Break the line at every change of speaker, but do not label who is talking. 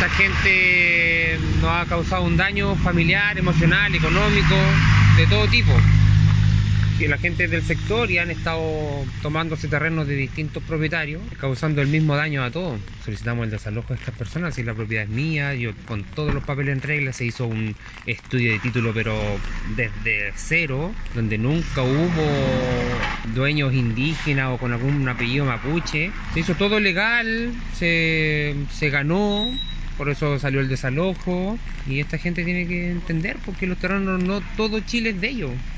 esta gente nos ha causado un daño familiar, emocional, económico, de todo tipo. Que la gente del sector y han estado tomándose terrenos de distintos propietarios, causando el mismo daño a todos. Solicitamos el desalojo de estas personas, si la propiedad es mía, yo con todos los papeles en regla, se hizo un estudio de título pero desde cero, donde nunca hubo dueños indígenas o con algún apellido mapuche. Se hizo todo legal, se ganó. Por eso salió el desalojo y esta gente tiene que entender porque los terrenos no todo Chile es de ellos.